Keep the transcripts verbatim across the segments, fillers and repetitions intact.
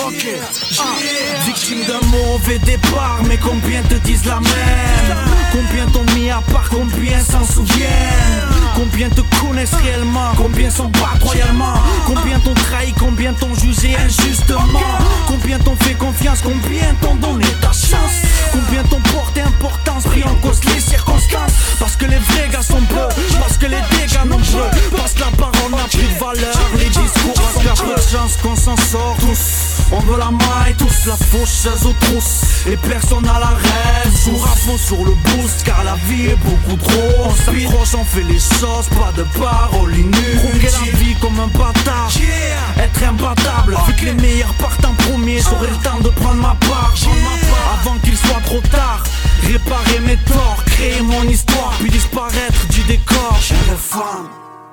Ok, ah. Victime d'un mauvais départ, mais combien te disent la même? Combien t'ont mis à part, combien s'en souviennent? Combien te connaissent réellement, combien sont battus royalement? Combien t'ont trahi, combien t'ont jugé injustement? Combien t'ont fait confiance, combien t'ont donné ta chance? Combien t'ont porté importance, pris en cause les circonstances? Parce que les vrais gars sont bleus, parce que les dégâts nombreux, parce que la parole n'a plus de valeur, les discours, parce qu'il y a peu de chance qu'on s'en sort tous. On veut la maille, tous la faucheuse aux trousses, et personne à la rêve. Jour à fond sur le boost, car la vie est beaucoup trop. On s'approche, on fait les choses, pas de paroles inutiles. Ronguer la vie comme un bâtard, être imbattable. Vu que les meilleurs partent en premier, j'aurai le temps de prendre ma part avant qu'il soit trop tard. Réparer mes torts, créer mon histoire, puis disparaître du décor. J'ai les femmes.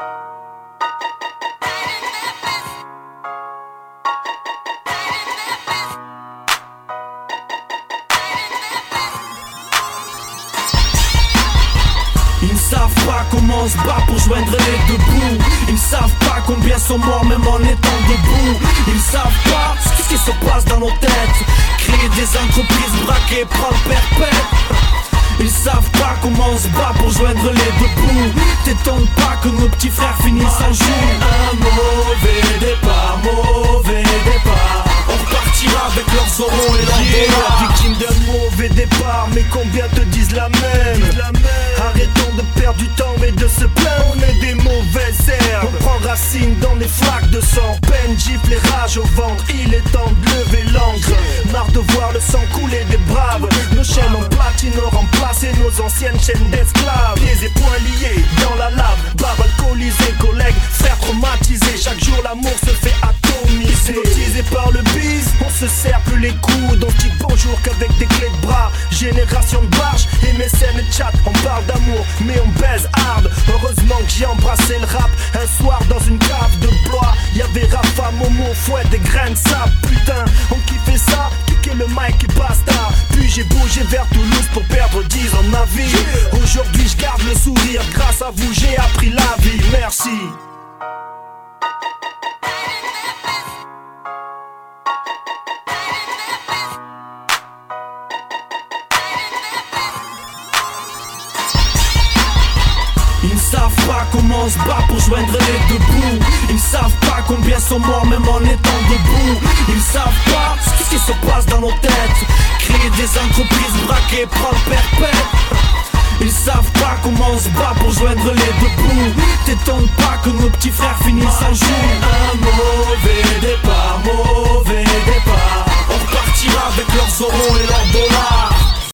Ils ne savent pas comment on se bat pour joindre les deux bouts. Ils ne savent pas combien sont morts même en étant debout. Ils ne savent pas ce qui se passe dans nos têtes. Créer des entreprises braquées, prendre perpète. Ils savent pas comment on se bat pour joindre les deux bouts. T'étonnes pas que nos petits frères finissent en joue. Un mauvais départ, mauvais départ. On repartira avec leurs euros et leurs yeah. dollars. Victime d'un mauvais départ, mais combien te disent la même? Arrêtons de perdre du temps et de se plaindre. On est des mauvaises herbes. On prend racine dans les flaques de sang. Peine, gifle et rage au ventre. Il est temps de lever l'encre. Marre de voir le sang couler des braves. Nos chaînes en platine ont remplacé nos anciennes chaînes d'esclaves. Pieds et poings liés dans la lave. Bave alcoolisé, collègues, frères traumatisés. Chaque jour l'amour se fait atomiser. Hypnotisé par le bise, on se serre plus les coudes. On dit bonjour qu'avec des clés de bras. Génération de barges, M S N et chat. On parle d'amour mais on baise hard. Heureusement que j'ai embrassé le rap. Un soir dans une cave de bois, y'avait Rafa, Momo, Fouet, des grains de sable. Putain, on kiffait ça, kicker le mic et basta. Puis j'ai bougé vers Toulouse pour perdre dix ans de ma vie. Aujourd'hui je garde le sourire, grâce à vous j'ai appris la vie. Merci. Ils ne savent pas comment on se bat pour joindre les deux bouts. Ils ne savent pas combien sont morts même en étant debout. Ils ne savent pas ce qui se passe dans nos têtes. Créer des entreprises braquées, prendre perpète. Ils savent pas comment on se bat pour joindre les deux bouts. T'étonnes pas que nos petits frères finissent en joue. Un mauvais départ, mauvais départ. On repartira avec leurs euros et leurs dollars.